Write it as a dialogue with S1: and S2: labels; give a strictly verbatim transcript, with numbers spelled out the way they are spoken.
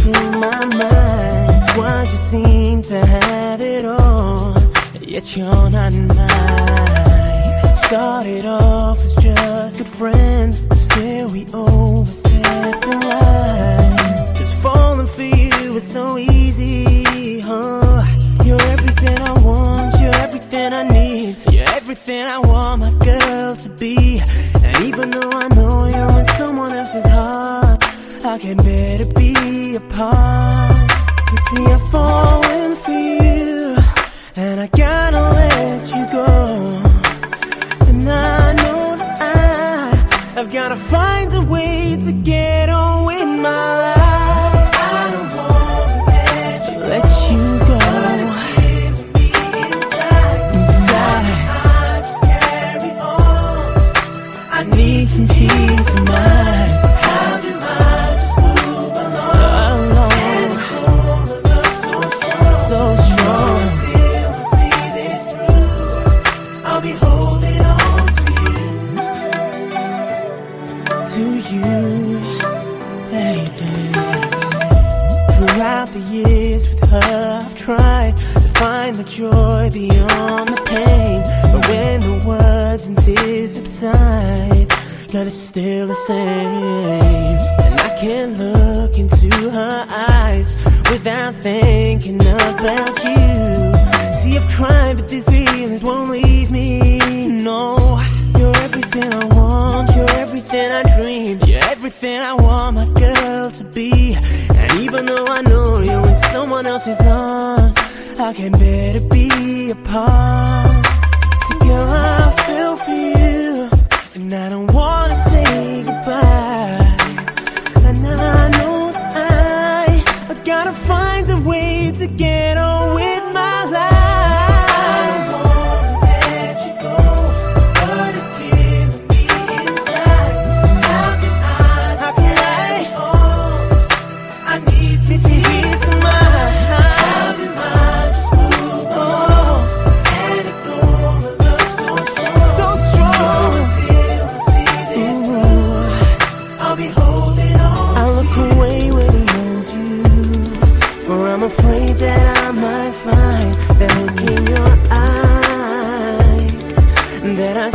S1: through my mind. Why you seem to have it all, yet you're not mine. Started off as just good friends, still we overstepped the line. Just falling for you is so easy, huh? You're everything I want, you're everything I need, you're everything I want my girl to be. And even though I know you're in someone else's heart, I can't bear to be apart. You see, I've fallen for you, and I gotta let you go. And I know that I, I've gotta find a way to get on with my life. I don't wanna let you, let you go. But it's killing me inside. Inside. I just carry on. I need some peace of mind. How do I just move along? Alone. And the core of love so strong, so strong. Until I see this through, I'll be holding on to you, to you, baby. Throughout the years with her, I've tried to find the joy beyond the pain. But when the words and tears subside, God, it's still the same. And I can't look into her eyes without thinking about you. See, I've tried, but these feelings won't leave me, no. You're everything I want, you're everything I dream, you're everything I want my girl to be. And even though I know you're in someone else's arms, I can't bear to be apart. See, girl, I feel for you, and I don't wanna say goodbye. And I know that I, I gotta find a way to get on with my life. I don't wanna let you go, but it's killing me inside. How can I, how can I, oh, I need some peace of mind. How do I just move on and ignore my love so strong, so strong? Until I see this through, I'll be holding on. I look away when he holds you, for I'm afraid that I might find that look in your eyes that I